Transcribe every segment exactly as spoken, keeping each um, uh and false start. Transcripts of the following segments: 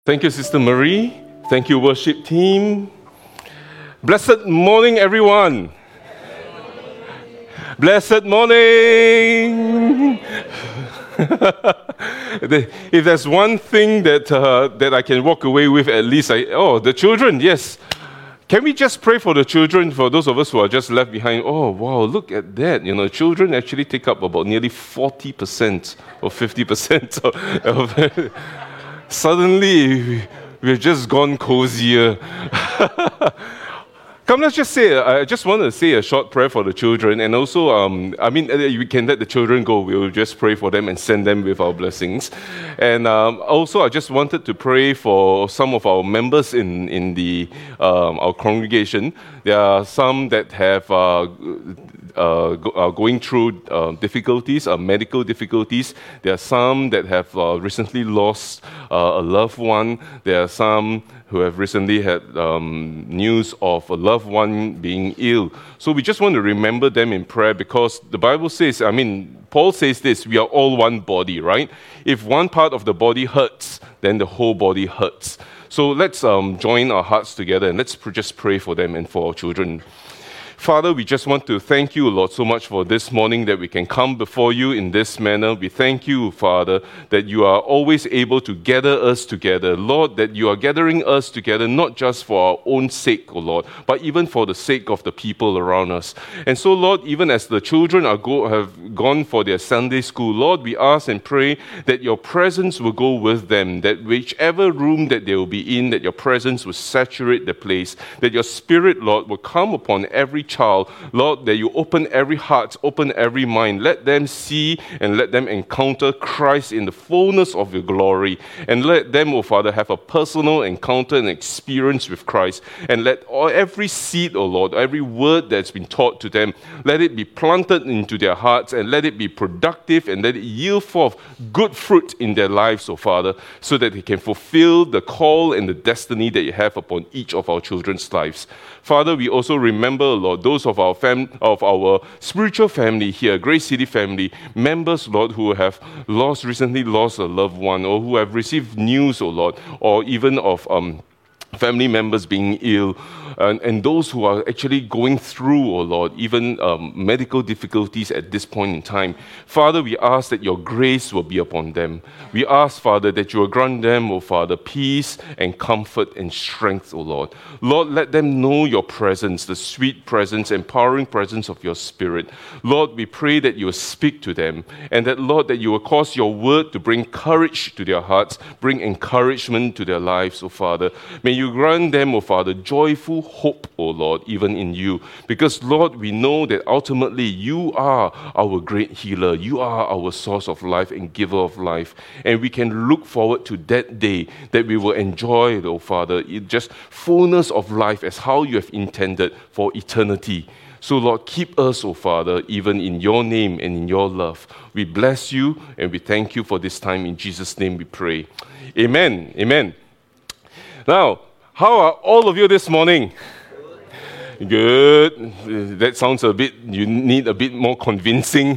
Thank you, Sister Marie. Thank you, worship team. Blessed morning, everyone. Blessed morning. If there's one thing that uh, that I can walk away with, at least, I oh, the children, yes. Can we just pray for the children, for those of us who are just left behind? Oh, wow, look at that. You know, children actually take up about nearly forty percent or fifty percent of, of suddenly, we've just gone cozier. Come, let's just say, I just want to say a short prayer for the children. And also, um, I mean, we can let the children go. We'll just pray for them and send them with our blessings. And um, also, I just wanted to pray for some of our members in, in the um, our congregation. There are some that have uh, uh, go, uh, going through uh, difficulties, uh, medical difficulties. There are some that have uh, recently lost uh, a loved one. There are some who have recently had um, news of a loved one being ill. So we just want to remember them in prayer, because the Bible says, I mean, Paul says this, we are all one body, right? If one part of the body hurts, then the whole body hurts. So let's um, join our hearts together and let's pr- just pray for them and for our children. Father, we just want to thank you, Lord, so much for this morning that we can come before you in this manner. We thank you, Father, that you are always able to gather us together. Lord, that you are gathering us together not just for our own sake, O Lord, but even for the sake of the people around us. And so, Lord, even as the children are go, have gone for their Sunday school, Lord, we ask and pray that your presence will go with them, that whichever room that they will be in, that your presence will saturate the place, that your Spirit, Lord, will come upon every child, Lord, that you open every heart, open every mind. Let them see and let them encounter Christ in the fullness of your glory. And let them, oh Father, have a personal encounter and experience with Christ. And let all, every seed, oh Lord, every word that's been taught to them, let it be planted into their hearts and let it be productive and let it yield forth good fruit in their lives, oh Father, so that they can fulfill the call and the destiny that you have upon each of our children's lives. Father, we also remember, Lord, those of our fam- of our spiritual family here, Grace City family, members, Lord, who have lost, recently lost a loved one, or who have received news, oh Lord, or even of um, family members being ill, and, and those who are actually going through, oh Lord, even um, medical difficulties at this point in time. Father, we ask that your grace will be upon them. We ask, Father, that you will grant them, oh Father, peace and comfort and strength, oh Lord. Lord, let them know your presence, the sweet presence, empowering presence of your Spirit. Lord, we pray that you will speak to them, and that, Lord, that you will cause your word to bring courage to their hearts, bring encouragement to their lives, oh Father. May you grant them, oh Father, joyful hope, oh Lord, even in you. Because, Lord, we know that ultimately you are our great healer. You are our source of life and giver of life. And we can look forward to that day that we will enjoy, oh Father, just fullness of life as how you have intended for eternity. So, Lord, keep us, oh Father, even in your name and in your love. We bless you and we thank you for this time. In Jesus' name we pray. Amen. Amen. Now, how are all of you this morning? Good. That sounds a bit, you need a bit more convincing.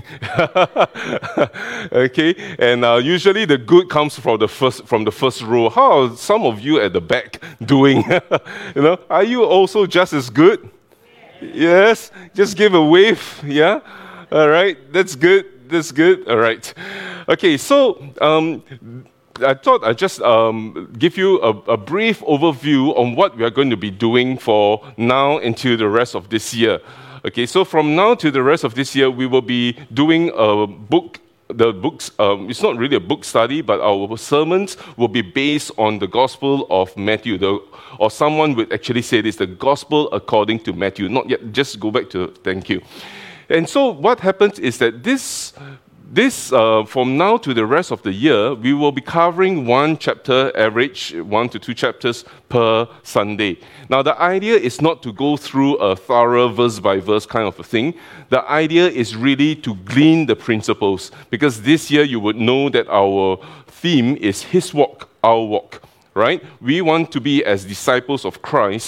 Okay, and uh, usually the good comes from the first from the first row. How are some of you at the back doing? You know, are you also just as good? Yes. Just give a wave. Yeah. All right. That's good. That's good. All right. Okay. So, um, I thought I'd just um, give you a, a brief overview on what we are going to be doing for now until the rest of this year. Okay, so from now to the rest of this year, we will be doing a book. The books, um, it's not really a book study, but our sermons will be based on the Gospel of Matthew. The, or someone would actually say this, the Gospel according to Matthew. Not yet, just go back to, thank you. And so what happens is that this This, uh, from now to the rest of the year, we will be covering one chapter average, one to two chapters per Sunday. Now, the idea is not to go through a thorough verse-by-verse kind of a thing. The idea is really to glean the principles, because this year you would know that our theme is His walk, our walk, right? We want to be as disciples of Christ,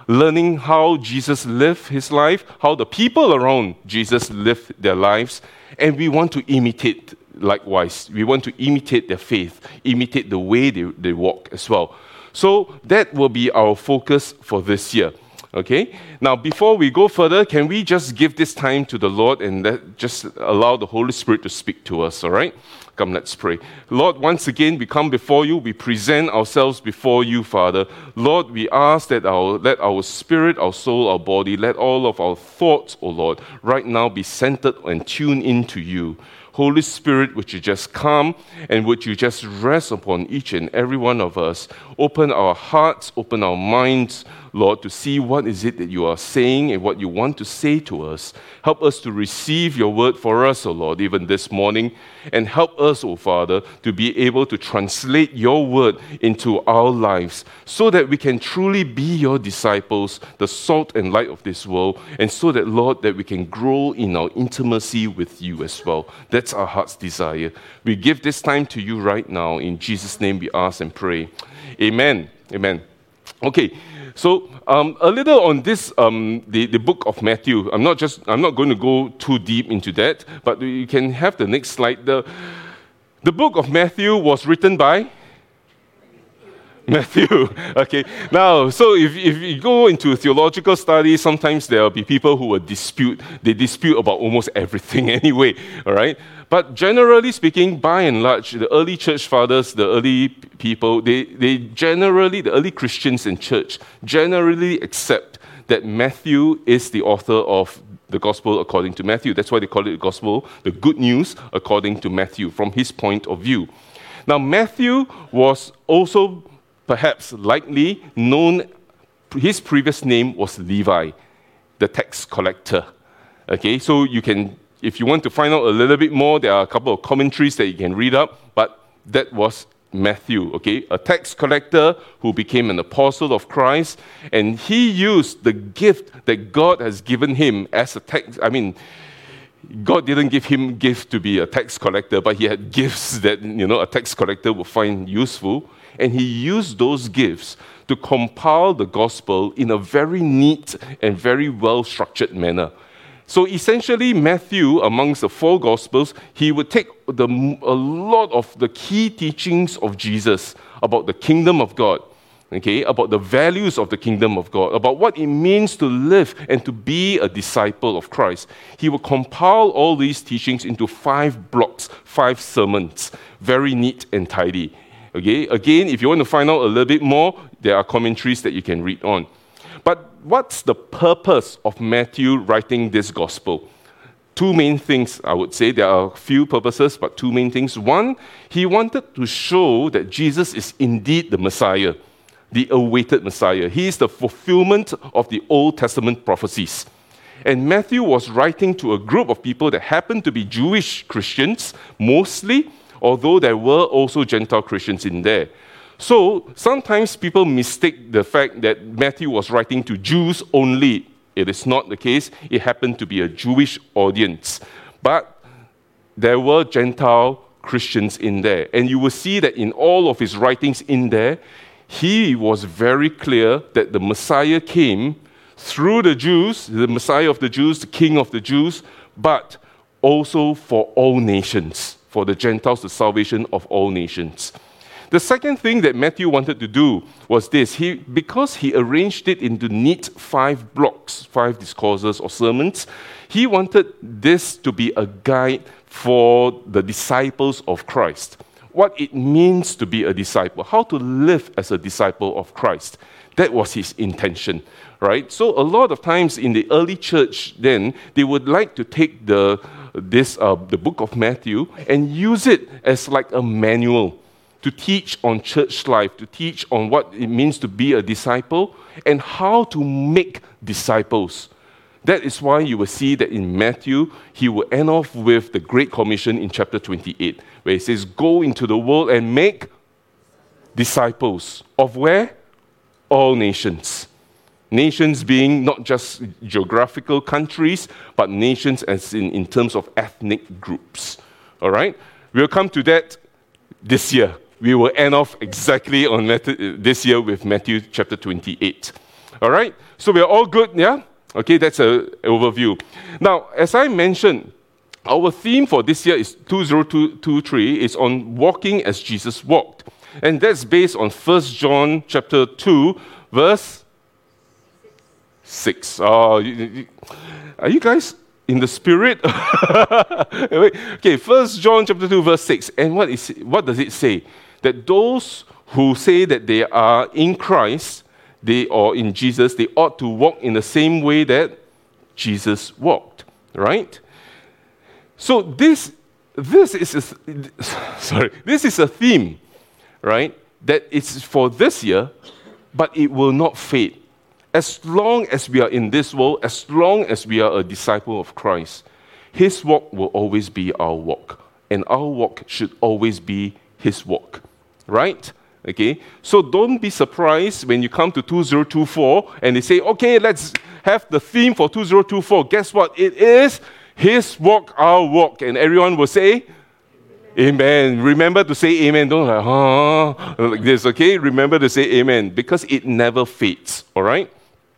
learning how Jesus lived his life, how the people around Jesus lived their lives, and we want to imitate likewise. We want to imitate their faith, imitate the way they, they walk as well. So that will be our focus for this year. Okay? Now, before we go further, can we just give this time to the Lord and let, just allow the Holy Spirit to speak to us, all right? Come, let's pray. Lord, once again, we come before you. We present ourselves before you, Father. Lord, we ask that our, let our spirit, our soul, our body, let all of our thoughts, oh Lord, right now be centered and tuned into you. Holy Spirit, would you just come and would you just rest upon each and every one of us. Open our hearts, open our minds, Lord, to see what is it that you are saying and what you want to say to us. Help us to receive your word for us, O Lord, even this morning. And help us, O Father, to be able to translate your word into our lives so that we can truly be your disciples, the salt and light of this world, and so that, Lord, that we can grow in our intimacy with you as well. That's our heart's desire. We give this time to you right now. In Jesus' name we ask and pray. Amen. Amen. Okay. So um, a little on this, um, the, the book of Matthew. I'm not just I'm not going to go too deep into that, but you can have the next slide. The, the book of Matthew was written by Matthew. Okay. Now, so if, if you go into theological studies, sometimes there will be people who will dispute. They dispute about almost everything anyway. All right. But generally speaking, by and large, the early church fathers, the early people, they, they generally, the early Christians in church, generally accept that Matthew is the author of the gospel according to Matthew. That's why they call it the gospel, the good news according to Matthew, from his point of view. Now, Matthew was also perhaps likely known, his previous name was Levi, the tax collector. Okay, so you can, if you want to find out a little bit more, there are a couple of commentaries that you can read up, but that was Matthew, okay, a tax collector who became an apostle of Christ, and he used the gift that God has given him as a tax, I mean, God didn't give him gift to be a tax collector, but he had gifts that, you know, a tax collector would find useful, and he used those gifts to compile the gospel in a very neat and very well-structured manner. So essentially, Matthew, amongst the four Gospels, he would take the, a lot of the key teachings of Jesus about the kingdom of God, okay, about the values of the kingdom of God, about what it means to live and to be a disciple of Christ. He would compile all these teachings into five blocks, five sermons, very neat and tidy. Okay, again, if you want to find out a little bit more, there are commentaries that you can read on. But what's the purpose of Matthew writing this gospel? Two main things, I would say. There are a few purposes, but two main things. One, he wanted to show that Jesus is indeed the Messiah, the awaited Messiah. He is the fulfillment of the Old Testament prophecies. And Matthew was writing to a group of people that happened to be Jewish Christians, mostly, although there were also Gentile Christians in there. So sometimes people mistake the fact that Matthew was writing to Jews only. It is not the case. It happened to be a Jewish audience. But there were Gentile Christians in there. And you will see that in all of his writings in there, he was very clear that the Messiah came through the Jews, the Messiah of the Jews, the King of the Jews, but also for all nations, for the Gentiles, the salvation of all nations. The second thing that Matthew wanted to do was this. He, because he arranged it into neat five blocks, five discourses or sermons, he wanted this to be a guide for the disciples of Christ. What it means to be a disciple, how to live as a disciple of Christ. That was his intention, right? So a lot of times in the early church then, they would like to take the, this, uh, the book of Matthew and use it as like a manual to teach on church life, to teach on what it means to be a disciple and how to make disciples. That is why you will see that in Matthew, he will end off with the Great Commission in chapter twenty-eight, where he says, go into the world and make disciples. Of where? All nations. Nations being not just geographical countries, but nations as in, in terms of ethnic groups. All right? We'll come to that this year. We will end off exactly on Matthew, this year with Matthew chapter twenty-eight. All right? So we're all good, yeah? Okay, that's an overview. Now, as I mentioned, our theme for this year is two thousand twenty-three is on walking as Jesus walked. And that's based on First John chapter two, verse six. Oh, you, you, are you guys in the spirit? Okay, First John chapter two, verse six. And what is what does it say? That those who say that they are in Christ, they or in Jesus, they ought to walk in the same way that Jesus walked, right? So this this is a, sorry, this is a theme, right? That it's for this year, but it will not fade. As long as we are in this world, as long as we are a disciple of Christ, His walk will always be our walk, and our walk should always be His walk, right? Okay, so don't be surprised when you come to two thousand twenty-four and they say, okay, let's have the theme for two thousand twenty-four. Guess what? It is His walk, our walk. And everyone will say, amen. Amen. Remember to say amen. Don't like, huh? Like this, okay? Remember to say amen, because it never fades, all right?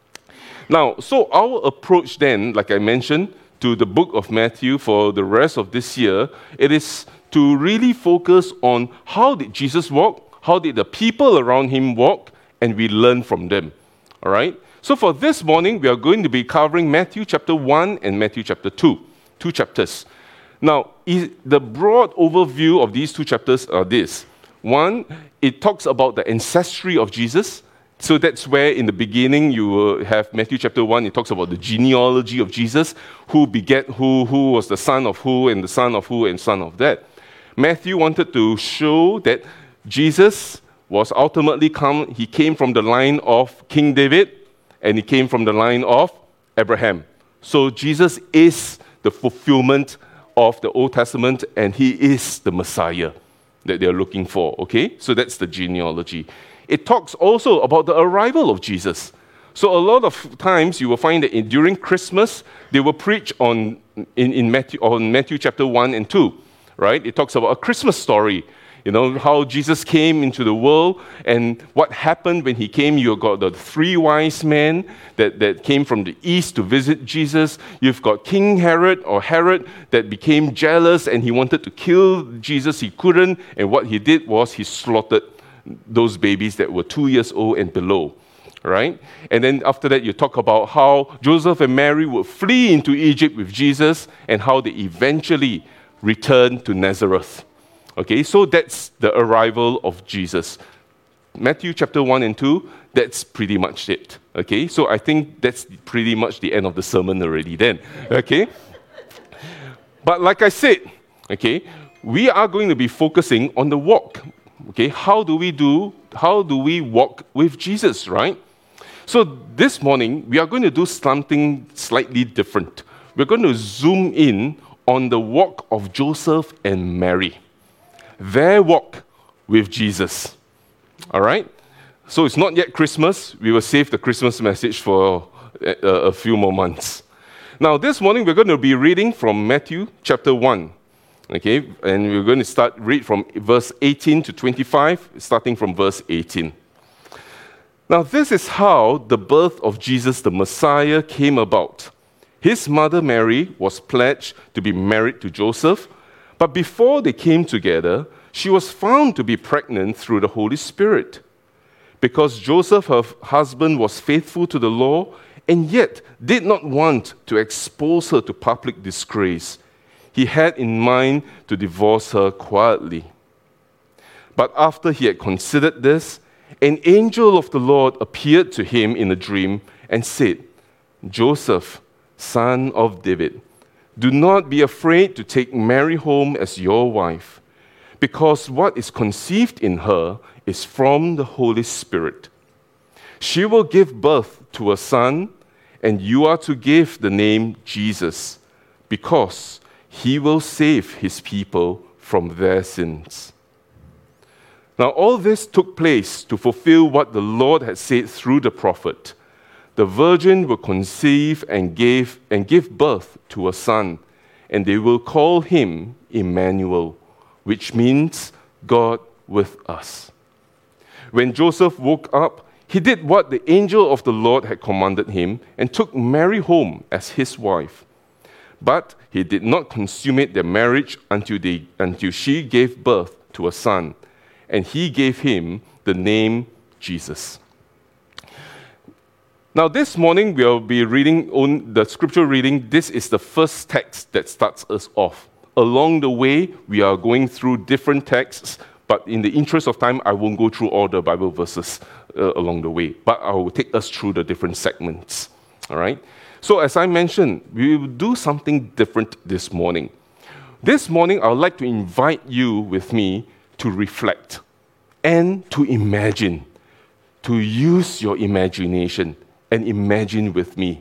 Now, so our approach then, like I mentioned, to the book of Matthew for the rest of this year, it is to really focus on how did Jesus walk, how did the people around Him walk, and we learn from them, all right? So for this morning, we are going to be covering Matthew chapter one and Matthew chapter two, two chapters. Now, the broad overview of these two chapters are this. One, it talks about the ancestry of Jesus. So that's where in the beginning you will have Matthew chapter one, it talks about the genealogy of Jesus, who begat who, who was the son of who, and the son of who, and son of that. Matthew wanted to show that Jesus was ultimately come, he came from the line of King David, and he came from the line of Abraham. So Jesus is the fulfillment of the Old Testament, and He is the Messiah that they're looking for, okay? So that's the genealogy. It talks also about the arrival of Jesus. So a lot of times you will find that in, during Christmas, they will preach on, in, in Matthew, on Matthew chapter one and two, right? It talks about a Christmas story. You know, how Jesus came into the world and what happened when He came. You've got the three wise men that, that came from the east to visit Jesus. You've got King Herod or Herod that became jealous and he wanted to kill Jesus. He couldn't. And what he did was he slaughtered those babies that were two years old and below. Right? And then after that, you talk about how Joseph and Mary would flee into Egypt with Jesus and how they eventually returned to Nazareth. Okay, so that's the arrival of Jesus. Matthew chapter one and two, that's pretty much it. Okay, so I think that's pretty much the end of the sermon already then. Okay? But like I said, okay, we are going to be focusing on the walk. Okay, how do we do, how do we walk with Jesus, right? So this morning, we are going to do something slightly different. We're going to zoom in on the walk of Joseph and Mary. Their walk with Jesus. All right? So it's not yet Christmas. We will save the Christmas message for a, a few more months. Now, this morning we're going to be reading from Matthew chapter one. Okay? And we're going to start read from verse eighteen to twenty-five, starting from verse eighteen. Now, this is how the birth of Jesus the Messiah came about. His mother Mary was pledged to be married to Joseph. But before they came together, she was found to be pregnant through the Holy Spirit. Because Joseph, her husband, was faithful to the law and yet did not want to expose her to public disgrace, he had in mind to divorce her quietly. But after he had considered this, an angel of the Lord appeared to him in a dream and said, "Joseph, son of David, do not be afraid to take Mary home as your wife, because what is conceived in her is from the Holy Spirit. She will give birth to a son, and you are to give the name Jesus, because he will save his people from their sins." Now all this took place to fulfill what the Lord had said through the prophet. The virgin will conceive and give, and give birth to a son, and they will call him Emmanuel, which means God with us. When Joseph woke up, he did what the angel of the Lord had commanded him and took Mary home as his wife. But he did not consummate their marriage until, they, until she gave birth to a son, and he gave him the name Jesus. Now, this morning we'll be reading on the scripture reading. This is the first text that starts us off. Along the way, we are going through different texts, but in the interest of time, I won't go through all the Bible verses uh, along the way, but I will take us through the different segments. All right? So as I mentioned, we will do something different this morning. This morning, I would like to invite you with me to reflect and to imagine, to use your imagination and imagine with me.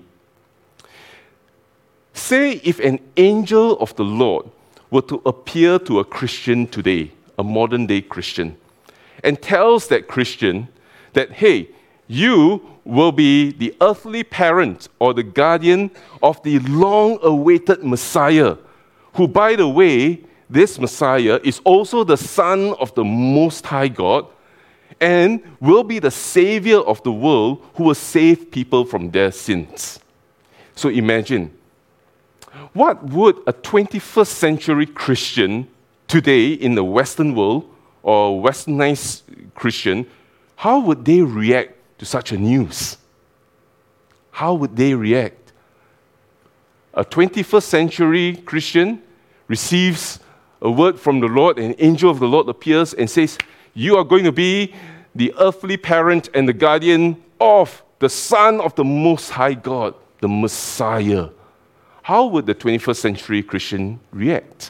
Say if an angel of the Lord were to appear to a Christian today, a modern day Christian, and tells that Christian that, hey, you will be the earthly parent or the guardian of the long-awaited Messiah, who, by the way, this Messiah is also the Son of the Most High God and will be the Savior of the world who will save people from their sins. So imagine, what would a twenty-first century Christian today in the Western world, or westernized Christian, how would they react to such a news? How would they react? A twenty-first century Christian receives a word from the Lord, an angel of the Lord appears and says, you are going to be the earthly parent and the guardian of the Son of the Most High God, the Messiah. How would the twenty-first century Christian react?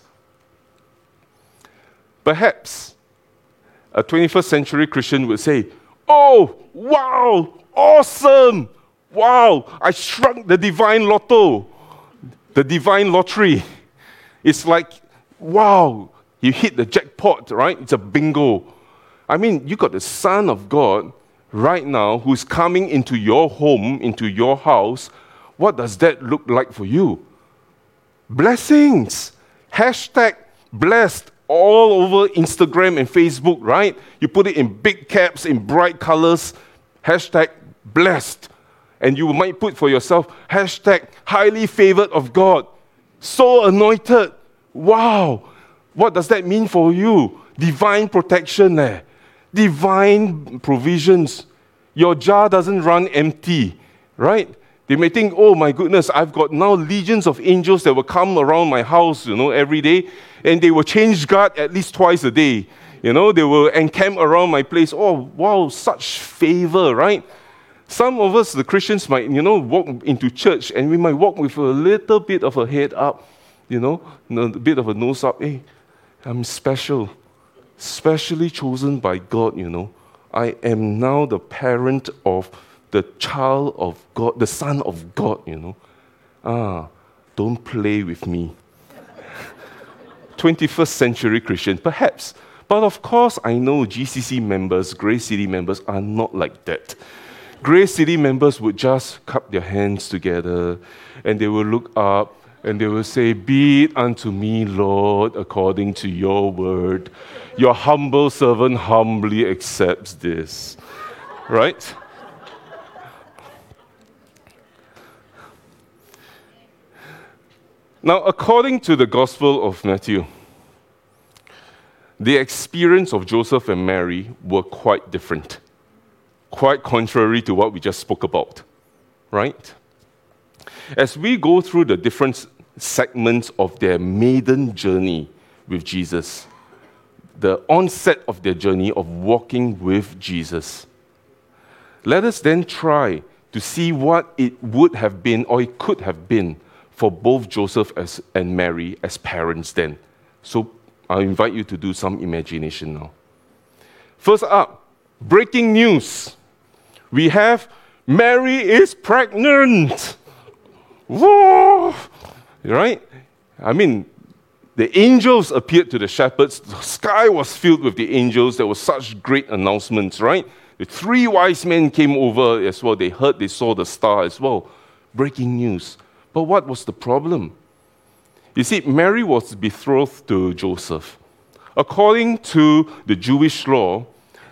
Perhaps a twenty-first century Christian would say, oh, wow, awesome, wow, I struck the divine lotto, the divine lottery. It's like, wow, you hit the jackpot, right? It's a bingo. I mean, you got the Son of God right now who's coming into your home, into your house. What does that look like for you? Blessings. Hashtag blessed all over Instagram and Facebook, right? You put it in big caps, in bright colors. Hashtag blessed. And you might put for yourself, hashtag highly favored of God. So anointed. Wow. What does that mean for you? Divine protection, eh? Divine provisions. Your jar doesn't run empty, right? They may think, oh my goodness, I've got now legions of angels that will come around my house, you know, every day, and they will change guard at least twice a day. You know, they will encamp around my place. Oh, wow, such favor, right? Some of us, the Christians, might, you know, walk into church and we might walk with a little bit of a head up, you know, a bit of a nose up. Hey, I'm special, specially chosen by God, you know. I am now the parent of the child of God, the Son of God, you know. Ah, don't play with me. twenty-first century Christian, perhaps. But of course, I know G C C members, Grace City members are not like that. Grace City members would just cup their hands together and they will look up and they will say, be it unto me, Lord, according to your word. Your humble servant humbly accepts this. Right? Now, according to the Gospel of Matthew, the experience of Joseph and Mary were quite different, quite contrary to what we just spoke about, right? As we go through the different segments of their maiden journey with Jesus, the onset of their journey of walking with Jesus, let us then try to see what it would have been or it could have been for both Joseph as, and Mary as parents then. So I invite you to do some imagination now. First up, breaking news. We have Mary is pregnant. Whoa! Right? I mean, the angels appeared to the shepherds. The sky was filled with the angels. There were such great announcements, right? The three wise men came over as well. They heard, they saw the star as well. Breaking news. But what was the problem? You see, Mary was betrothed to Joseph. According to the Jewish law,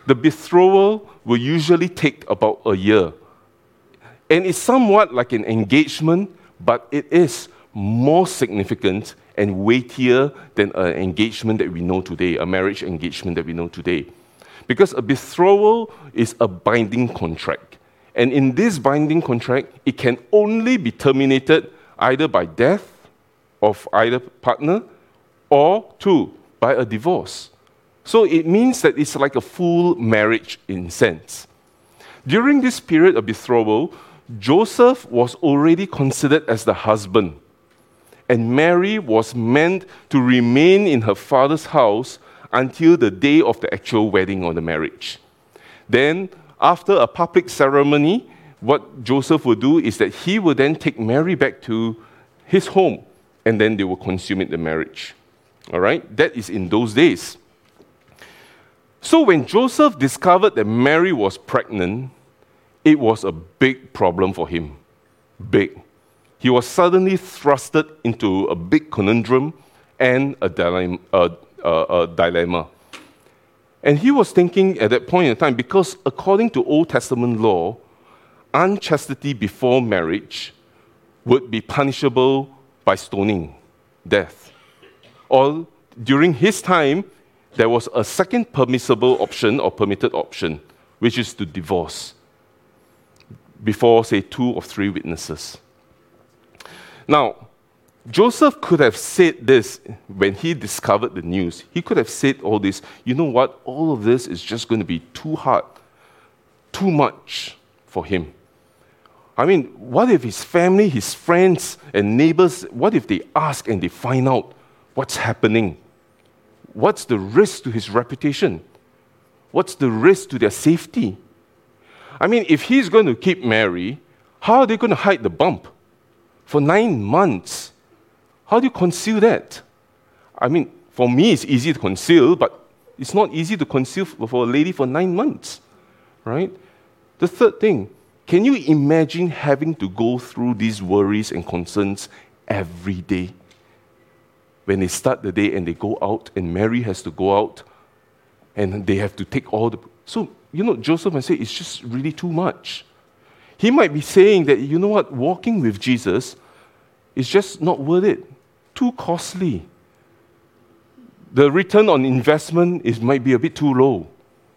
The betrothal will usually take about a year. And it's somewhat like an engagement, but it is more significant and weightier than an engagement that we know today, a marriage engagement that we know today. Because a betrothal is a binding contract. And in this binding contract, it can only be terminated either by death of either partner or, two, by a divorce. So it means that it's like a full marriage in sense. During this period of betrothal, Joseph was already considered as the husband, and Mary was meant to remain in her father's house until the day of the actual wedding or the marriage. Then, after a public ceremony, what Joseph would do is that he would then take Mary back to his home, and then they will consummate the marriage. All right? That is in those days. So when Joseph discovered that Mary was pregnant, it was a big problem for him. Big. He was suddenly thrusted into a big conundrum and a dilemma. Uh, uh, a dilemma. And he was thinking at that point in time, because according to Old Testament law, unchastity before marriage would be punishable by stoning, death. Or during his time, there was a second permissible option or permitted option, which is to divorce before, say, two or three witnesses. Now, Joseph could have said this when he discovered the news. He could have said all this, you know what, all of this is just going to be too hard, too much for him. I mean, what if his family, his friends and neighbors, what if they ask and they find out what's happening? What's the risk to his reputation? What's the risk to their safety? I mean, if he's going to keep Mary, how are they going to hide the bump? For nine months. How do you conceal that? I mean, for me, it's easy to conceal, but it's not easy to conceal for a lady for nine months, right? The third thing, can you imagine having to go through these worries and concerns every day? When they start the day and they go out, and Mary has to go out, and they have to take all the... So, you know, Joseph might say, it's just really too much. He might be saying that, you know what, walking with Jesus is just not worth it. Too costly. The return on investment is might be a bit too low.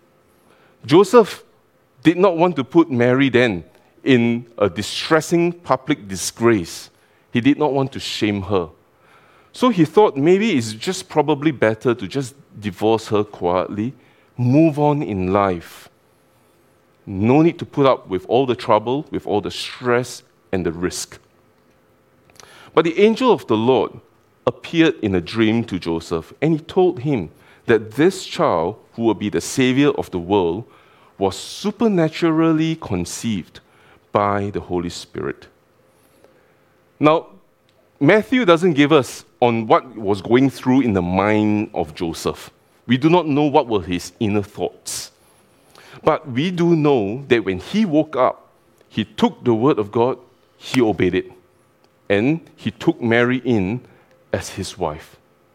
Joseph did not want to put Mary then in a distressing public disgrace. He did not want to shame her. So he thought maybe it's just probably better to just divorce her quietly, move on in life. No need to put up with all the trouble, with all the stress and the risk. But the angel of the Lord appeared in a dream to Joseph, and he told him that this child, who will be the savior of the world, was supernaturally conceived by the Holy Spirit. Now, Matthew doesn't give us on what was going through in the mind of Joseph. We do not know what were his inner thoughts. But we do know that when he woke up, he took the word of God, he obeyed it. And he took Mary in as his wife.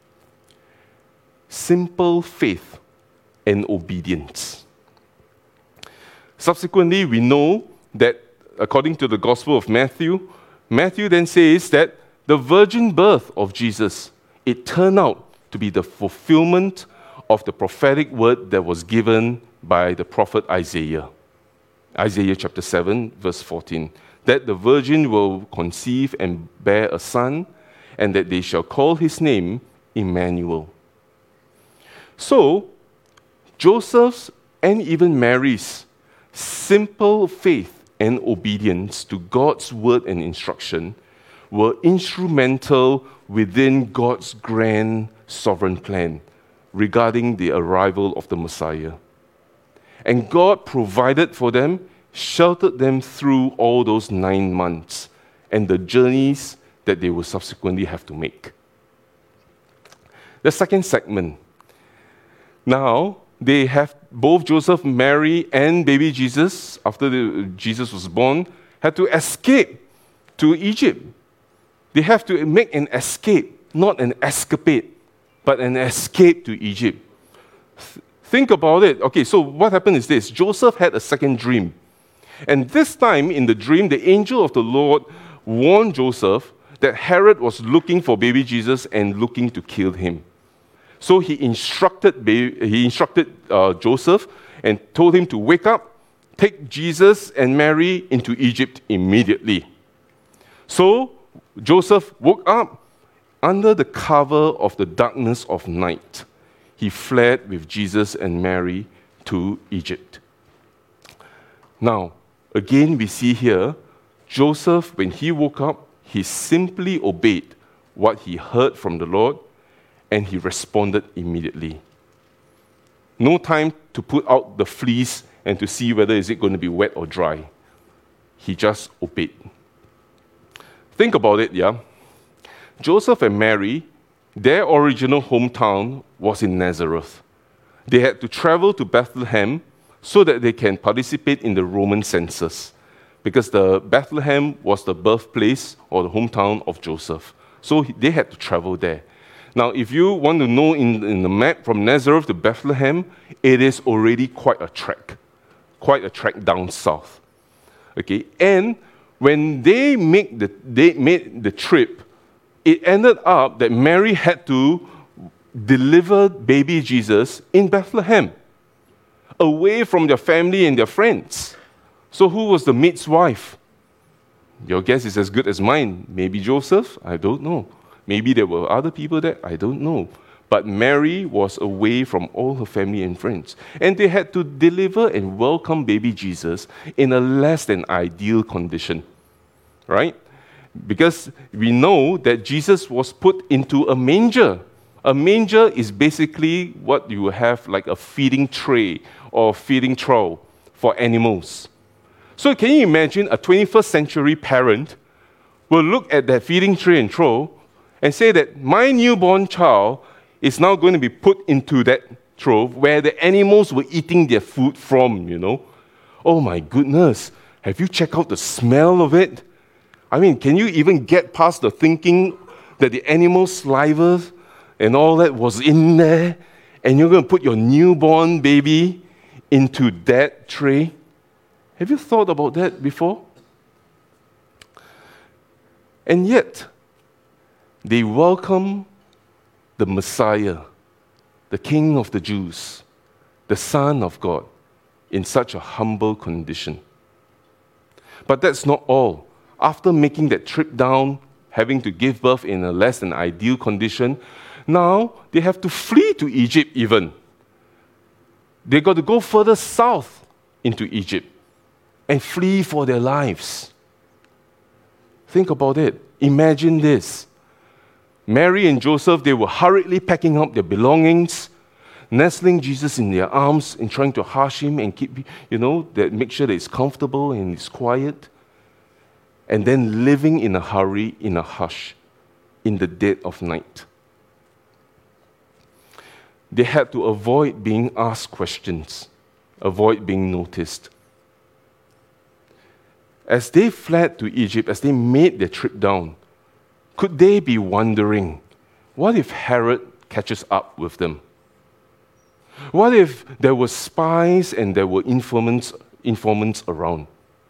Simple faith and obedience. Subsequently, we know that according to the Gospel of Matthew, Matthew then says that the virgin birth of Jesus, it turned out to be the fulfillment of the prophetic word that was given by the prophet Isaiah. Isaiah chapter seven, verse fourteen. That the virgin will conceive and bear a son, and that they shall call his name Emmanuel. So, Joseph's and even Mary's simple faith and obedience to God's word and instruction were instrumental within God's grand sovereign plan regarding the arrival of the Messiah. And God provided for them, sheltered them through all those nine months and the journeys that they will subsequently have to make. The second segment. Now, they have both Joseph, Mary, and baby Jesus, after the, Jesus was born, had to escape to Egypt. They have to make an escape, not an escapade, but an escape to Egypt. Th- think about it. Okay, so what happened is this. Joseph had a second dream. And this time in the dream, the angel of the Lord warned Joseph that Herod was looking for baby Jesus and looking to kill him. So he instructed, he instructed uh, Joseph and told him to wake up, take Jesus and Mary into Egypt immediately. So Joseph woke up under the cover of the darkness of night. He fled with Jesus and Mary to Egypt. Now, again, we see here, Joseph, when he woke up, he simply obeyed what he heard from the Lord, and he responded immediately. No time to put out the fleece and to see whether is it going to be wet or dry. He just obeyed. Think about it, yeah? Joseph and Mary, their original hometown was in Nazareth. They had to travel to Bethlehem so that they can participate in the Roman census, because the Bethlehem was the birthplace or the hometown of Joseph. So they had to travel there. Now, if you want to know in, in the map from Nazareth to Bethlehem, it is already quite a trek, quite a trek down south. Okay, and when they make the they made the trip, it ended up that Mary had to deliver baby Jesus in Bethlehem, away from their family and their friends. So who was the maid's wife? Your guess is as good as mine. Maybe Joseph? I don't know. Maybe there were other people there? I don't know. But Mary was away from all her family and friends. And they had to deliver and welcome baby Jesus in a less than ideal condition. Right? Because we know that Jesus was put into a manger. A manger is basically what you have like a feeding tray or feeding trough for animals. So can you imagine a twenty-first century parent will look at that feeding tray and trough and say that my newborn child is now going to be put into that trough where the animals were eating their food from, you know? Oh my goodness, have you checked out the smell of it? I mean, can you even get past the thinking that the animal saliva and all that was in there, and you're going to put your newborn baby into that tray? Have you thought about that before? And yet, they welcome the Messiah, the King of the Jews, the Son of God, in such a humble condition. But that's not all. After making that trip down, having to give birth in a less than ideal condition, now they have to flee to Egypt even. They got to go further south into Egypt and flee for their lives. Think about it. Imagine this. Mary and Joseph, they were hurriedly packing up their belongings, nestling Jesus in their arms and trying to hush him and keep, you know, that make sure that he's comfortable and he's quiet. And then living in a hurry, in a hush, in the dead of night. They had to avoid being asked questions, avoid being noticed. As they fled to Egypt, as they made their trip down, could they be wondering, what if Herod catches up with them? What if there were spies and there were informants, informants around?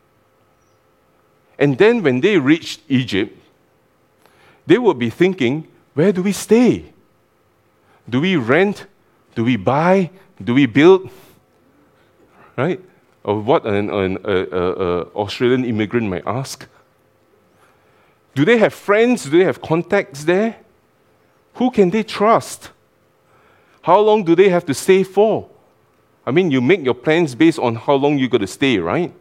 And then when they reached Egypt, they would be thinking, where do we stay? Do we rent? Do we buy? Do we build? Right? Or what an, an uh, uh, Australian immigrant might ask. Do they have friends? Do they have contacts there? Who can they trust? How long do they have to stay for? I mean, you make your plans based on how long you're going to stay, right?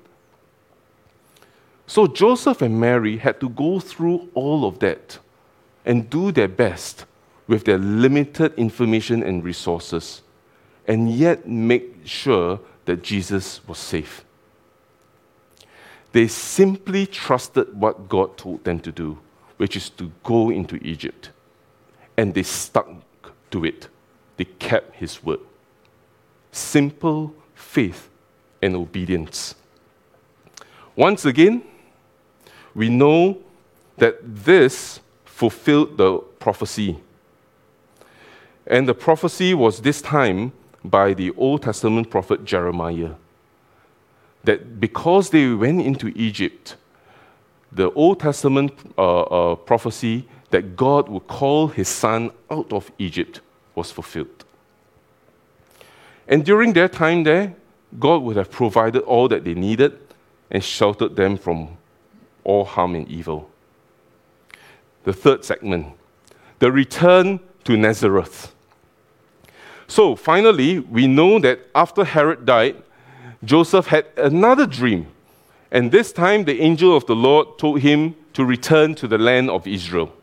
So Joseph and Mary had to go through all of that and do their best with their limited information and resources, and yet make sure that Jesus was safe. They simply trusted what God told them to do, which is to go into Egypt. And they stuck to it. They kept his word. Simple faith and obedience. Once again, we know that this fulfilled the prophecy. And the prophecy was this time by the Old Testament prophet Jeremiah. That because they went into Egypt, the Old Testament uh, uh, prophecy that God would call his son out of Egypt was fulfilled. And during their time there, God would have provided all that they needed and sheltered them from all harm and evil. The third segment, the return to Nazareth. So finally, we know that after Herod died, Joseph had another dream. And this time, the angel of the Lord told him to return to the land of Israel.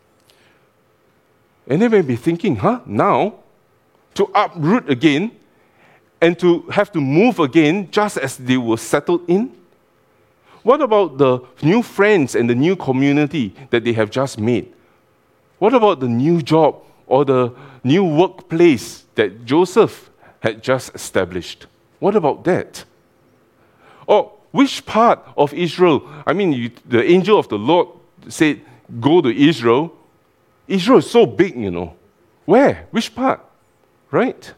And they may be thinking, huh, now? To uproot again and to have to move again just as they were settled in? What about the new friends and the new community that they have just made? What about the new job or the new workplace that Joseph had just established? What about that? Or which part of Israel? I mean, you, the angel of the Lord said, go to Israel. Israel is so big, you know. Where? Which part? Right?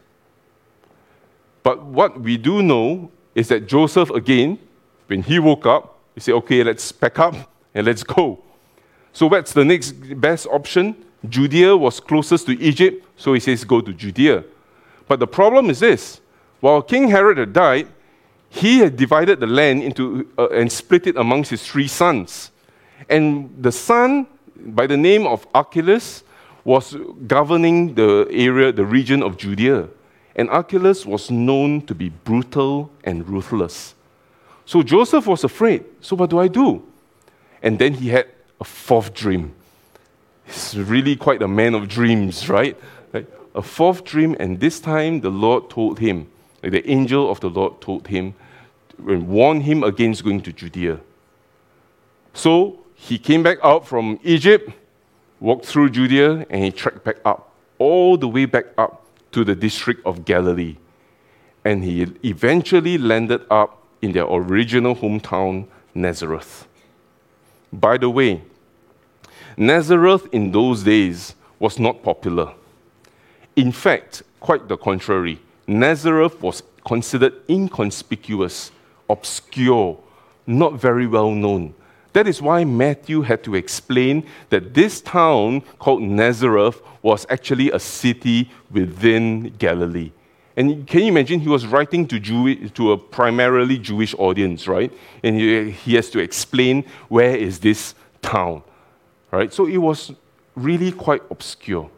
But what we do know is that Joseph, again, when he woke up, he said, okay, let's pack up and let's go. So what's the next best option? Judea was closest to Egypt, so he says, go to Judea. But the problem is this. While King Herod had died, he had divided the land into uh, and split it amongst his three sons. And the son, by the name of Archelaus, was governing the area, the region of Judea. And Archelaus was known to be brutal and ruthless. So Joseph was afraid. So what do I do? And then he had a fourth dream. He's really quite a man of dreams, right? right? A fourth dream, and this time the Lord told him, the angel of the Lord told him and warned him against going to Judea. So he came back out from Egypt, walked through Judea, and he trekked back up, all the way back up to the district of Galilee. And he eventually landed up in their original hometown, Nazareth. By the way, Nazareth in those days was not popular. In fact, quite the contrary. Nazareth was considered inconspicuous, obscure, not very well known. That is why Matthew had to explain that this town called Nazareth was actually a city within Galilee. And can you imagine, he was writing to Jew- to a primarily Jewish audience, right? And he, he has to explain where is this town, right? So it was really quite obscure.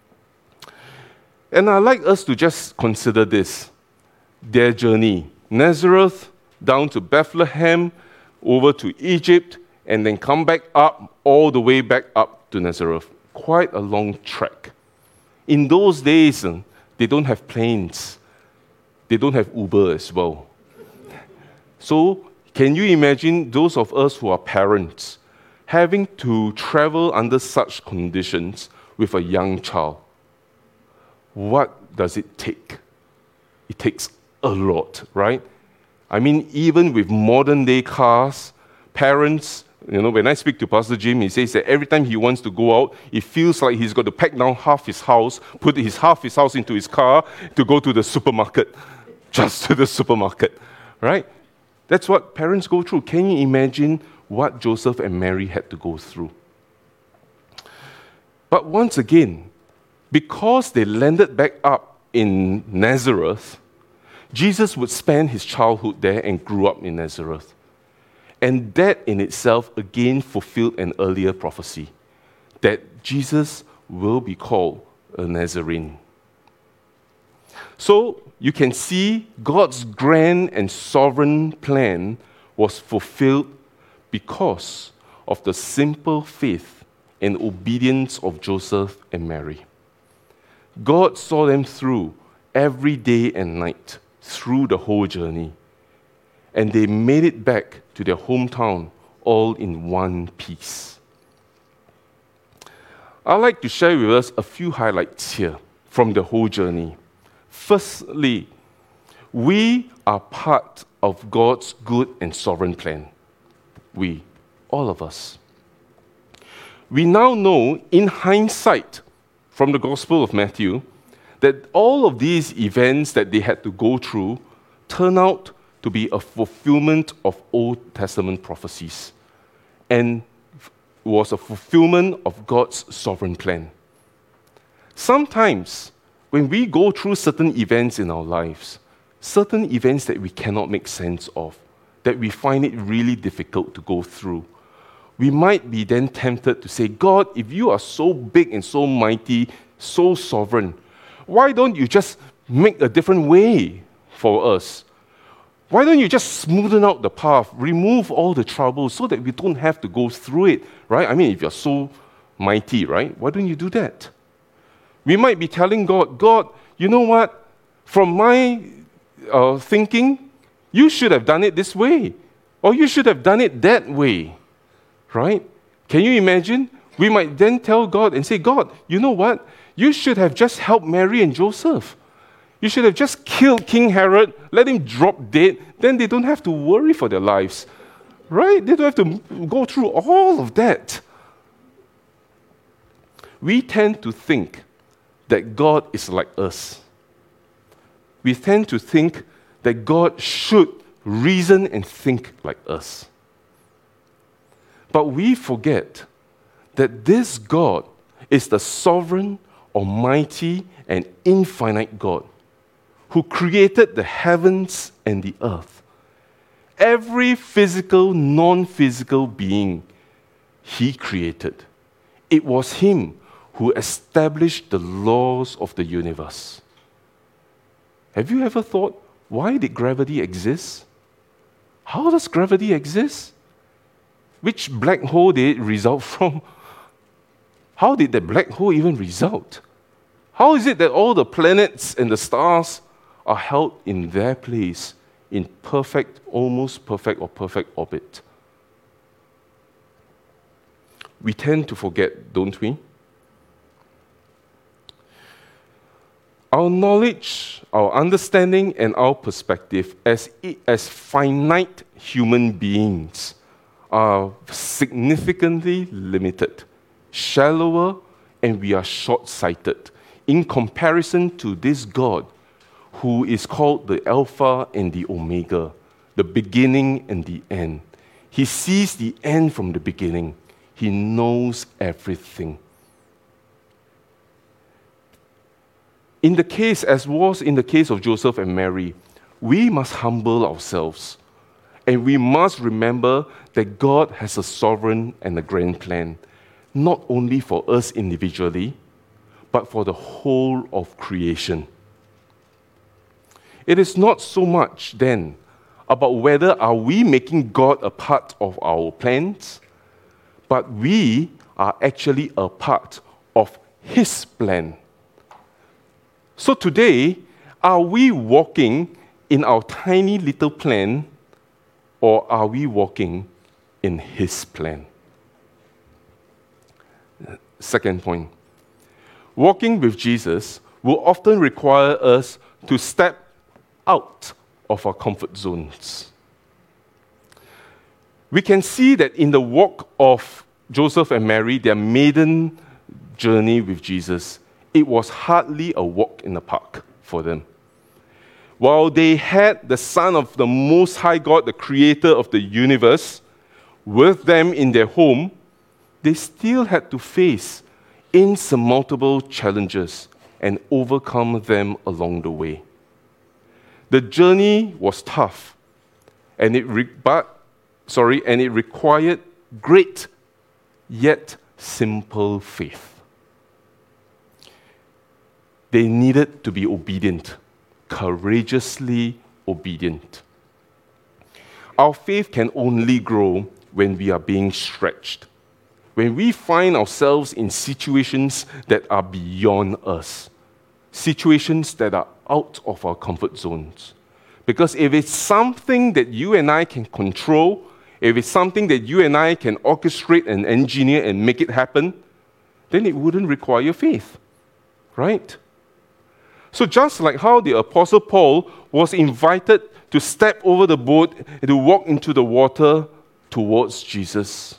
And I'd like us to just consider this, their journey. Nazareth, down to Bethlehem, over to Egypt, and then come back up, all the way back up to Nazareth. Quite a long trek. In those days, they don't have planes. They don't have Uber as well. So, can you imagine those of us who are parents having to travel under such conditions with a young child? What does it take? It takes a lot, right? I mean, even with modern day cars, parents, you know, when I speak to Pastor Jim, he says that every time he wants to go out, it feels like he's got to pack down half his house, put his half his house into his car to go to the supermarket, just to the supermarket, right? That's what parents go through. Can you imagine what Joseph and Mary had to go through? But once again, because they landed back up in Nazareth, Jesus would spend his childhood there and grew up in Nazareth. And that in itself again fulfilled an earlier prophecy, that Jesus will be called a Nazarene. So you can see God's grand and sovereign plan was fulfilled because of the simple faith and obedience of Joseph and Mary. God saw them through every day and night, through the whole journey. And they made it back to their hometown all in one piece. I'd like to share with us a few highlights here from the whole journey. Firstly, we are part of God's good and sovereign plan. We, all of us. We now know, in hindsight, from the Gospel of Matthew, that all of these events that they had to go through turn out to be a fulfillment of Old Testament prophecies and was a fulfillment of God's sovereign plan. Sometimes, when we go through certain events in our lives, certain events that we cannot make sense of, that we find it really difficult to go through, we might be then tempted to say, God, if you are so big and so mighty, so sovereign, why don't you just make a different way for us? Why don't you just smoothen out the path, remove all the trouble so that we don't have to go through it, right? I mean, if you're so mighty, right? Why don't you do that? We might be telling God, God, you know what? From my uh, thinking, you should have done it this way, or you should have done it that way, right? Can you imagine? We might then tell God and say, God, you know what? You should have just helped Mary and Joseph. You should have just killed King Herod, let him drop dead, then they don't have to worry for their lives, right? They don't have to go through all of that. We tend to think that God is like us. We tend to think that God should reason and think like us. But we forget that this God is the sovereign, almighty, and infinite God who created the heavens and the earth. Every physical, non-physical being He created. It was Him who established the laws of the universe. Have you ever thought, why did gravity exist? How does gravity exist? Which black hole did it result from? How did the black hole even result? How is it that all the planets and the stars are held in their place in perfect, almost perfect or perfect orbit? We tend to forget, don't we? Our knowledge, our understanding, and our perspective as, as finite human beings are significantly limited, shallower, and we are short-sighted in comparison to this God who is called the Alpha and the Omega, the beginning and the end. He sees the end from the beginning. He knows everything. In the case, as was in the case of Joseph and Mary, we must humble ourselves. And we must remember that God has a sovereign and a grand plan, not only for us individually, but for the whole of creation. It is not so much, then, about whether are we making God a part of our plans, but we are actually a part of His plan. So today, are we walking in our tiny little plan, or are we walking in His plan? Second point. Walking with Jesus will often require us to step out of our comfort zones. We can see that in the walk of Joseph and Mary, their maiden journey with Jesus, it was hardly a walk in the park for them. While they had the Son of the Most High God, the Creator of the universe, with them in their home, they still had to face insurmountable challenges and overcome them along the way. The journey was tough, and it re- but sorry, and it required great yet simple faith. They needed to be obedient, courageously obedient. Our faith can only grow when we are being stretched, when we find ourselves in situations that are beyond us, situations that are out of our comfort zones. Because if it's something that you and I can control, if it's something that you and I can orchestrate and engineer and make it happen, then it wouldn't require faith, right? So just like how the Apostle Paul was invited to step over the boat and to walk into the water towards Jesus,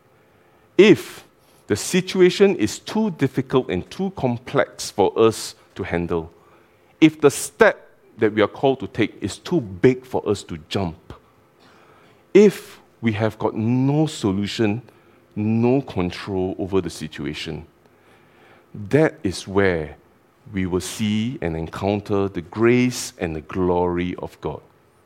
if the situation is too difficult and too complex for us to handle. If the step that we are called to take is too big for us to jump, if we have got no solution, no control over the situation, that is where we will see and encounter the grace and the glory of God.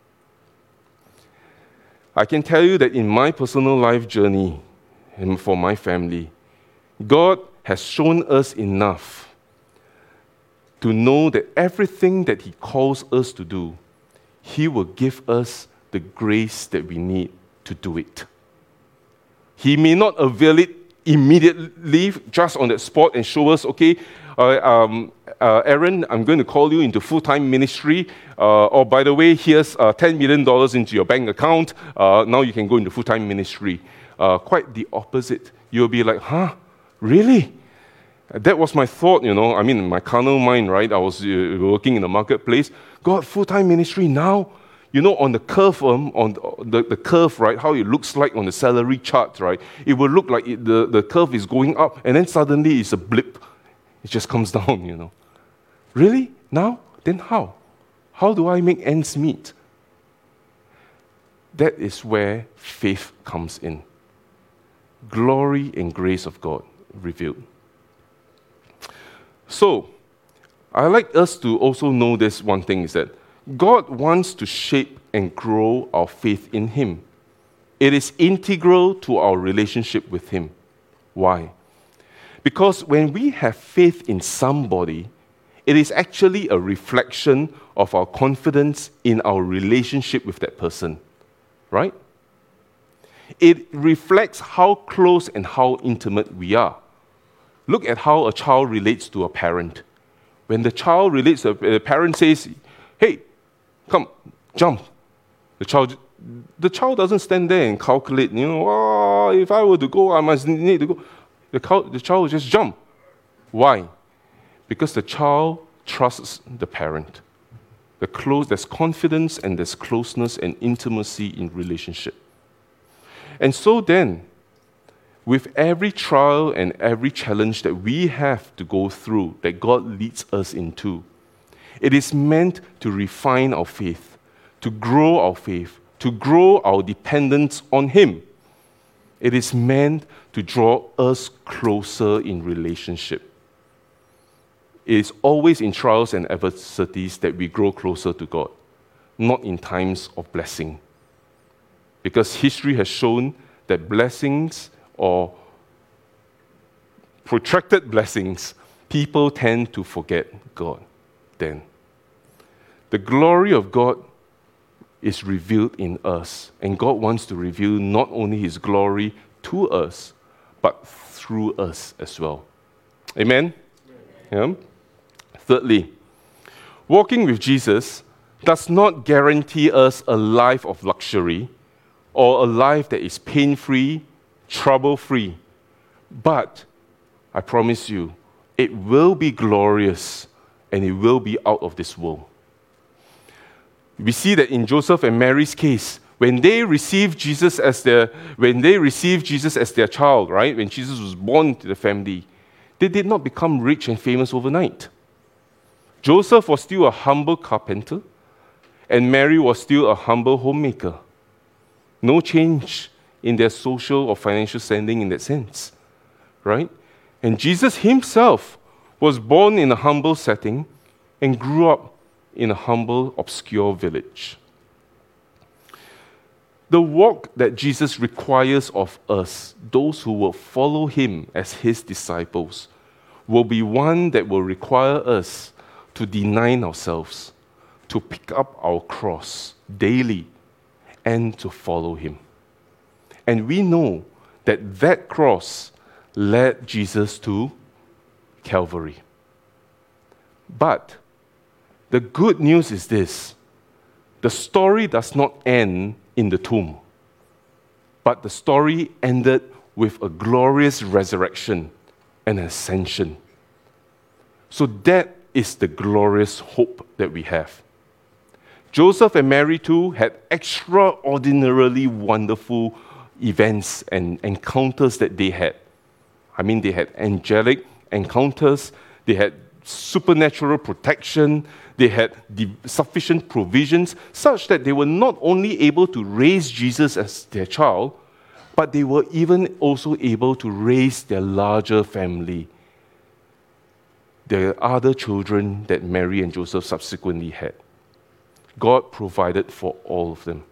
I can tell you that in my personal life journey and for my family, God has shown us enough to know that everything that He calls us to do, He will give us the grace that we need to do it. He may not avail it immediately, just on that spot, and show us, okay, uh, um, uh, Aaron, I'm going to call you into full-time ministry, uh, or by the way, here's uh, ten million dollars into your bank account, uh, now you can go into full-time ministry. Uh, quite the opposite. You'll be like, huh, really? That was my thought, you know, I mean, in my carnal mind, right? I was uh, working in the marketplace. God, full-time ministry now? You know, on the curve, um, on the, the curve, right, how it looks like on the salary chart, right, it will look like it, the, the curve is going up, and then suddenly it's a blip. It just comes down, you know. Really? Now? Then how? How do I make ends meet? That is where faith comes in. Glory and grace of God revealed. So, I like us to also know this one thing is that God wants to shape and grow our faith in Him. It is integral to our relationship with Him. Why? Because when we have faith in somebody, it is actually a reflection of our confidence in our relationship with that person. Right? It reflects how close and how intimate we are. Look at how a child relates to a parent. When the child relates, the parent says, hey, come, jump. The child, the child doesn't stand there and calculate, you know, oh, if I were to go, I must need to go. The child, the child will just jump. Why? Because the child trusts the parent. The close, there's confidence and there's closeness and intimacy in relationship. And so then, with every trial and every challenge that we have to go through, that God leads us into, it is meant to refine our faith, to grow our faith, to grow our dependence on Him. It is meant to draw us closer in relationship. It is always in trials and adversities that we grow closer to God, not in times of blessing. Because history has shown that blessings or protracted blessings, people tend to forget God then. The glory of God is revealed in us, and God wants to reveal not only His glory to us, but through us as well. Amen? Yeah? Thirdly, walking with Jesus does not guarantee us a life of luxury or a life that is pain-free, trouble-free. But I promise you, it will be glorious and it will be out of this world. We see that in Joseph and Mary's case, when they received Jesus as their when they received Jesus as their child, right? When Jesus was born to the family, they did not become rich and famous overnight. Joseph was still a humble carpenter, and Mary was still a humble homemaker. No change in their social or financial standing in that sense, right? And Jesus Himself was born in a humble setting and grew up in a humble, obscure village. The walk that Jesus requires of us, those who will follow Him as His disciples, will be one that will require us to deny ourselves, to pick up our cross daily, and to follow Him. And we know that that cross led Jesus to Calvary. But the good news is this: the story does not end in the tomb, but the story ended with a glorious resurrection and ascension. So that is the glorious hope that we have. Joseph and Mary too had extraordinarily wonderful events and encounters that they had. I mean, they had angelic encounters, they had supernatural protection. They had the sufficient provisions such that they were not only able to raise Jesus as their child, but they were even also able to raise their larger family, the other children that Mary and Joseph subsequently had. God provided for all of them.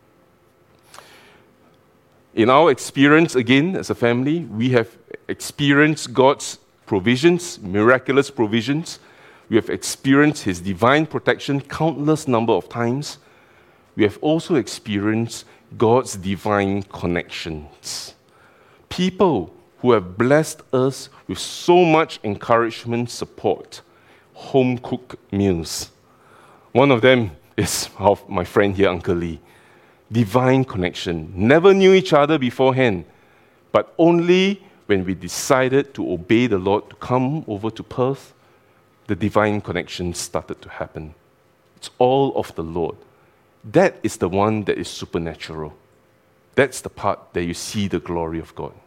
In our experience, again, as a family, we have experienced God's provisions, miraculous provisions. We have experienced His divine protection countless number of times. We have also experienced God's divine connections. People who have blessed us with so much encouragement, support, home-cooked meals. One of them is of my friend here, Uncle Lee. Divine connection. Never knew each other beforehand, but only when we decided to obey the Lord to come over to Perth, the divine connection started to happen. It's all of the Lord. That is the one that is supernatural. That's the part that you see the glory of God.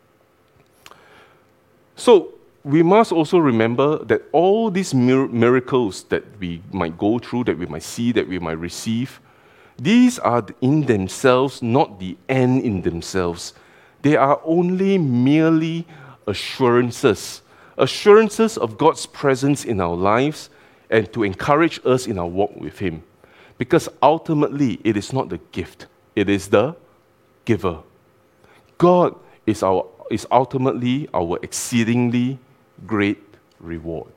So, we must also remember that all these mir- miracles that we might go through, that we might see, that we might receive, these are in themselves not the end in themselves. They are only merely assurances, assurances of God's presence in our lives and to encourage us in our walk with Him. Because ultimately, it is not the gift, it is the giver. God is our is ultimately our exceedingly great reward.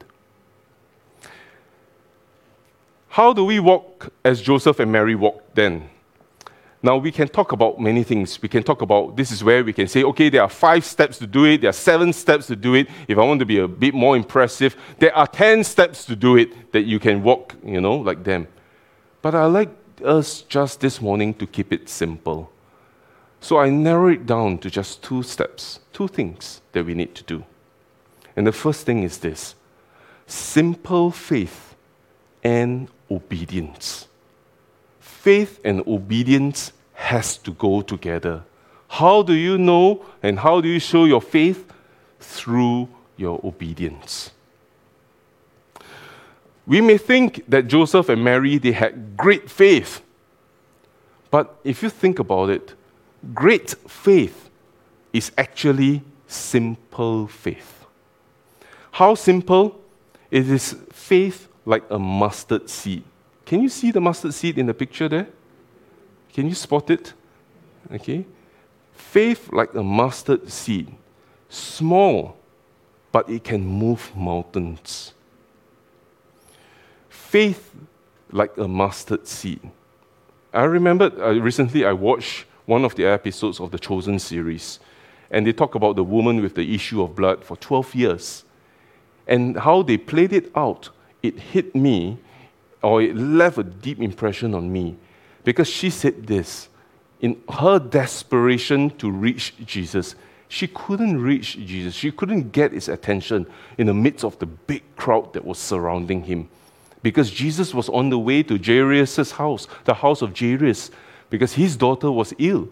How do we walk as Joseph and Mary walked then? Now, we can talk about many things. We can talk about, this is where we can say, okay, there are five steps to do it, there are seven steps to do it. If I want to be a bit more impressive, there are ten steps to do it that you can walk, you know, like them. But I like us just this morning to keep it simple. So I narrow it down to just two steps, two things that we need to do. And the first thing is this: simple faith and obedience. Faith and obedience has to go together. How do you know and how do you show your faith? Through your obedience. We may think that Joseph and Mary, they had great faith. But if you think about it, great faith is actually simple faith. How simple? It is faith like a mustard seed. Can you see the mustard seed in the picture there? Can you spot it? Okay. Faith like a mustard seed. Small, but it can move mountains. Faith like a mustard seed. I remember uh, recently I watched one of the episodes of the Chosen series, and they talk about the woman with the issue of blood for twelve years. And how they played it out, it hit me, or it left a deep impression on me, because she said this: in her desperation to reach Jesus, she couldn't reach Jesus. She couldn't get his attention in the midst of the big crowd that was surrounding him, because Jesus was on the way to Jairus' house, the house of Jairus, because his daughter was ill.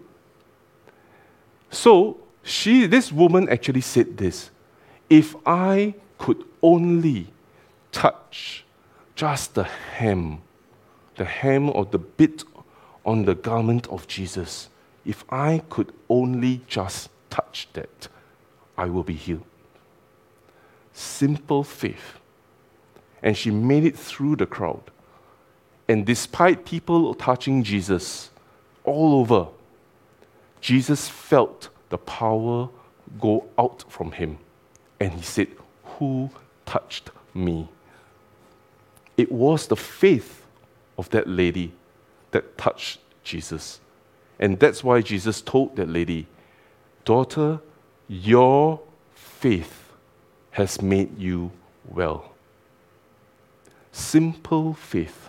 So she, this woman actually said this: if I could only touch just the hem, the hem or the bit on the garment of Jesus, if I could only just touch that, I will be healed. Simple faith. And she made it through the crowd. And despite people touching Jesus all over, Jesus felt the power go out from him. And he said, "Who touched me?" It was the faith of that lady that touched Jesus. And that's why Jesus told that lady, "Daughter, your faith has made you well." Simple faith.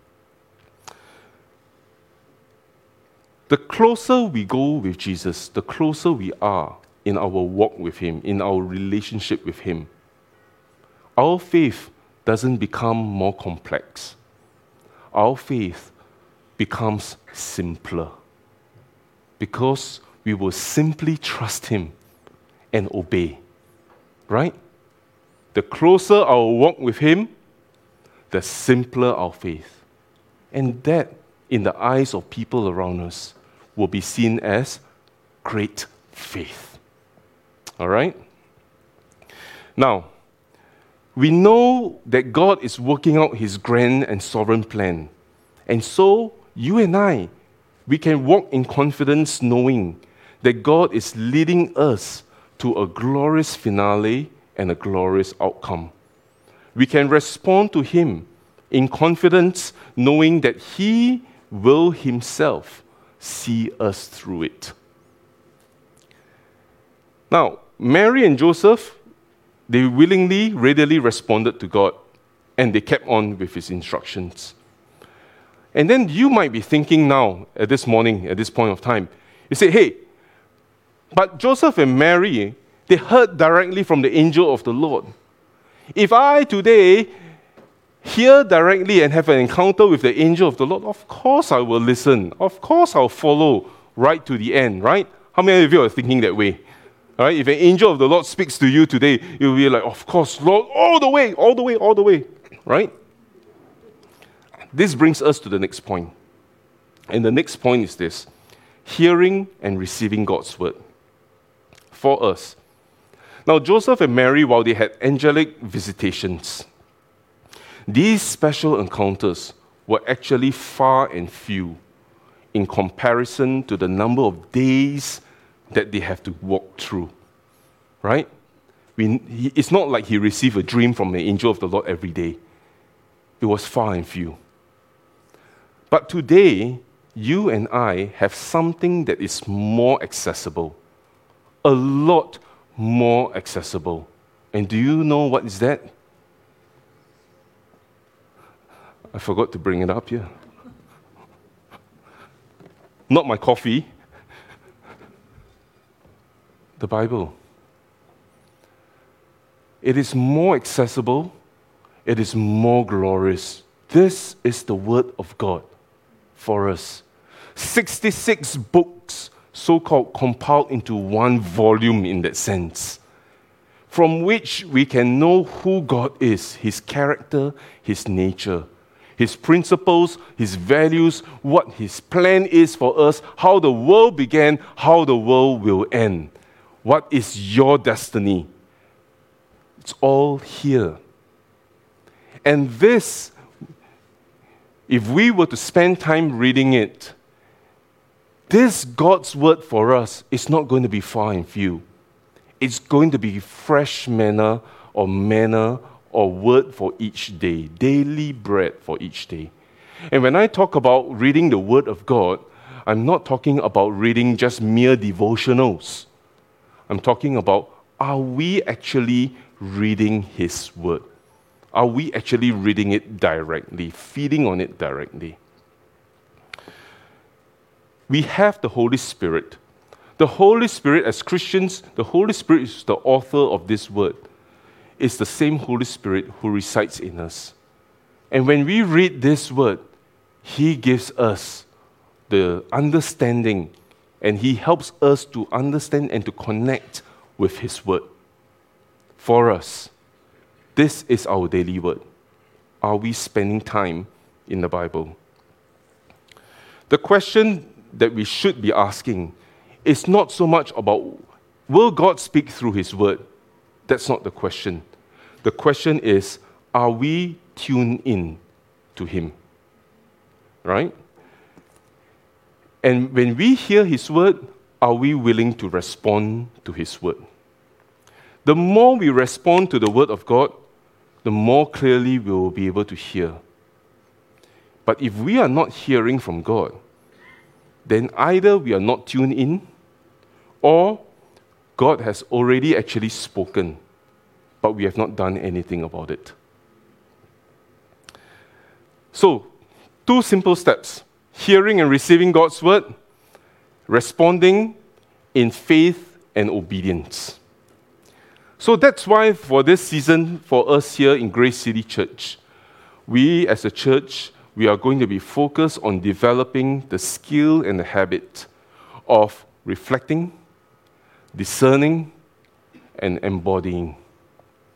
The closer we go with Jesus, the closer we are in our walk with him, in our relationship with him. Our faith doesn't become more complex. Our faith becomes simpler because we will simply trust him and obey. Right? the closer our walk with Him, the simpler our faith. And that, in the eyes of people around us, will be seen as great faith. All right? Now, we know that God is working out His grand and sovereign plan. And so, you and I, we can walk in confidence knowing that God is leading us to a glorious finale and a glorious outcome. We can respond to Him in confidence knowing that He will Himself see us through it. Now, Mary and Joseph, they willingly, readily responded to God, and they kept on with His instructions. And then you might be thinking now, at this morning, at this point of time, you say, hey, but Joseph and Mary, they heard directly from the angel of the Lord. If I today hear directly and have an encounter with the angel of the Lord, of course I will listen. Of course I'll follow right to the end, right? How many of you are thinking that way? All right? If an angel of the Lord speaks to you today, you'll be like, of course, Lord, all the way, all the way, all the way, right? This brings us to the next point. And the next point is this: hearing and receiving God's word for us. Now, Joseph and Mary, while they had angelic visitations, these special encounters were actually far and few in comparison to the number of days that they have to walk through, right? We, he, it's not like he received a dream from the angel of the Lord every day. It was far and few. But today, you and I have something that is more accessible, a lot more accessible. And do you know what is that? I forgot to bring it up here. Not my coffee. The Bible. It is more accessible. It is more glorious. This is the Word of God for us. sixty-six books, so-called compiled into one volume in that sense, from which we can know who God is, His character, His nature, His principles, His values, what His plan is for us, how the world began, how the world will end. What is your destiny? It's all here. And this, if we were to spend time reading it, this God's word for us is not going to be far and few. It's going to be fresh manna or manna or word for each day, daily bread for each day. And when I talk about reading the Word of God, I'm not talking about reading just mere devotionals. I'm talking about, are we actually reading His Word? Are we actually reading it directly, feeding on it directly? We have the Holy Spirit. The Holy Spirit, as Christians, the Holy Spirit is the author of this Word. It's the same Holy Spirit who resides in us. And when we read this Word, He gives us the understanding, and He helps us to understand and to connect with His Word. For us, this is our daily Word. Are we spending time in the Bible? The question that we should be asking is not so much about, will God speak through His Word? That's not the question. The question is, are we tuned in to Him? Right? And when we hear His Word, are we willing to respond to His Word? The more we respond to the Word of God, the more clearly we will be able to hear. But if we are not hearing from God, then either we are not tuned in, or God has already actually spoken, but we have not done anything about it. So, two simple steps: hearing and receiving God's word, responding in faith and obedience. So that's why for this season, for us here in Grace City Church, we as a church, we are going to be focused on developing the skill and the habit of reflecting, discerning, and embodying.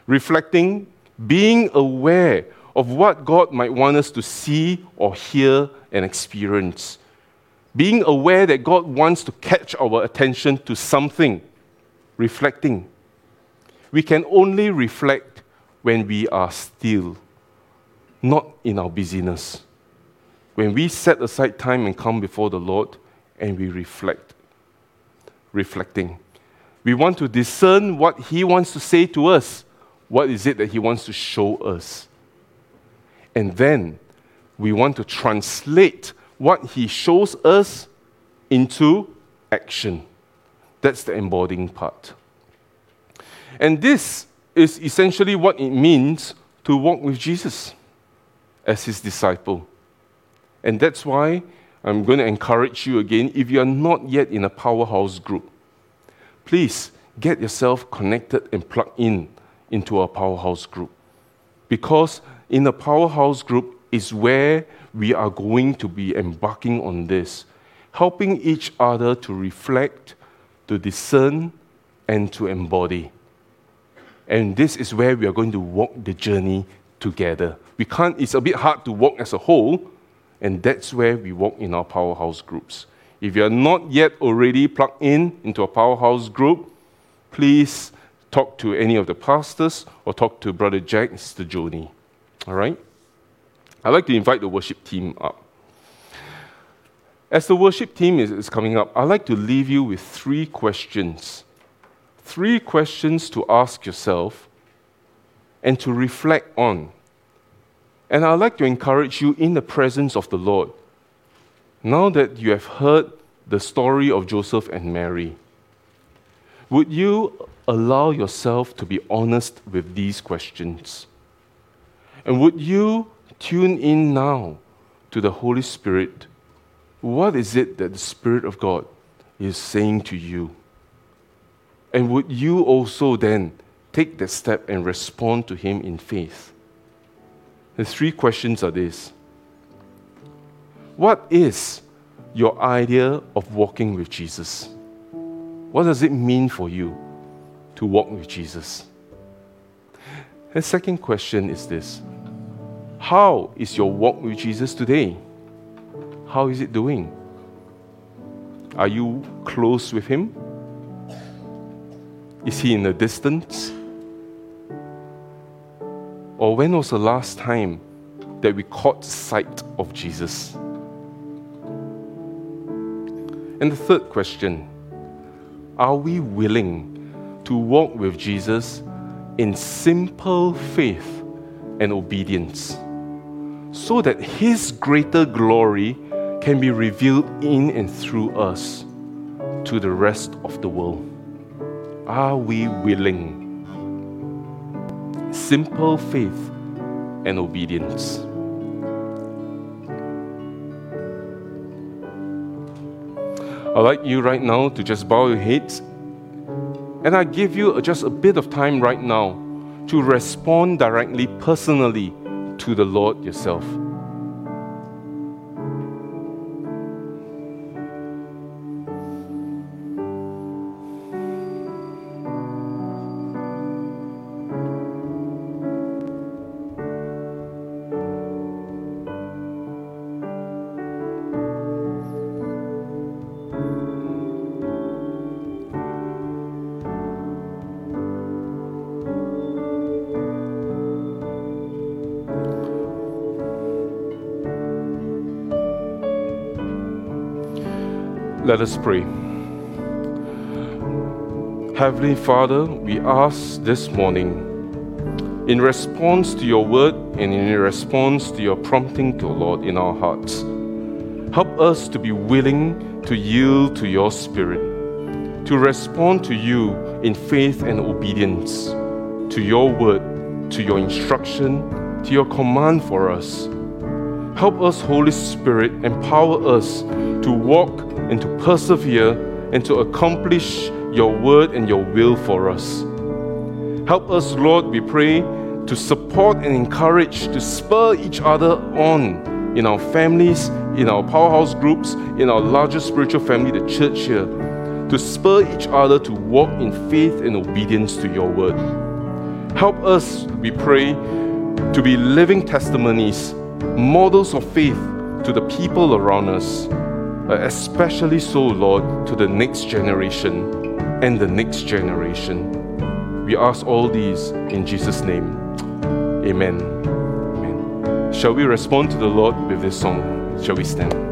reflecting, being aware of what God might want us to see or hear and experience. Being aware that God wants to catch our attention to something, reflecting. We can only reflect when we are still, not in our busyness. When we set aside time and come before the Lord and we reflect. Reflecting. We want to discern what He wants to say to us. What is it that He wants to show us? And then we want to translate what He shows us into action. That's the embodying part. And this is essentially what it means to walk with Jesus as His disciple. And that's why I'm going to encourage you again, if you are not yet in a Powerhouse group, please get yourself connected and plugged in into a Powerhouse group. Because in a Powerhouse group is where we are going to be embarking on this, helping each other to reflect, to discern, and to embody. And this is where we are going to walk the journey together. We can't, it's a bit hard to walk as a whole, and that's where we walk in our Powerhouse groups. If you are not yet already plugged in into a Powerhouse group, please talk to any of the pastors or talk to Brother Jack and Sister Joni. All right? I'd like to invite the worship team up. As the worship team is, is coming up, I'd like to leave you with three questions. Three questions to ask yourself and to reflect on. And I'd like to encourage you in the presence of the Lord. Now that you have heard the story of Joseph and Mary, would you allow yourself to be honest with these questions? And would you tune in now to the Holy Spirit? What is it that the Spirit of God is saying to you? And would you also then take that step and respond to Him in faith? The three questions are these. What is your idea of walking with Jesus? What does it mean for you to walk with Jesus? The second question is this. How is your walk with Jesus today? How is it doing? Are you close with Him? Is He in the distance? Or when was the last time that we caught sight of Jesus? And the third question, are we willing to walk with Jesus in simple faith and obedience so that His greater glory can be revealed in and through us to the rest of the world? Are we willing? Simple faith and obedience. I'd like you right now to just bow your heads, and I give you just a bit of time right now to respond directly, personally to the Lord yourself. Let us pray. Heavenly Father, we ask this morning, in response to your word and in response to your prompting to Lord in our hearts, help us to be willing to yield to your Spirit, to respond to you in faith and obedience, to your word, to your instruction, to your command for us. Help us, Holy Spirit, empower us to walk and to persevere and to accomplish your word and your will for us. Help us, Lord, we pray, to support and encourage, to spur each other on in our families, in our Powerhouse groups, in our larger spiritual family, the church here, to spur each other to walk in faith and obedience to your word. Help us, we pray, to be living testimonies, models of faith to the people around us, uh, especially so, Lord, to the next generation and the next generation. We ask all these in Jesus' name. Amen. Amen. Shall we respond to the Lord with this song? Shall we stand?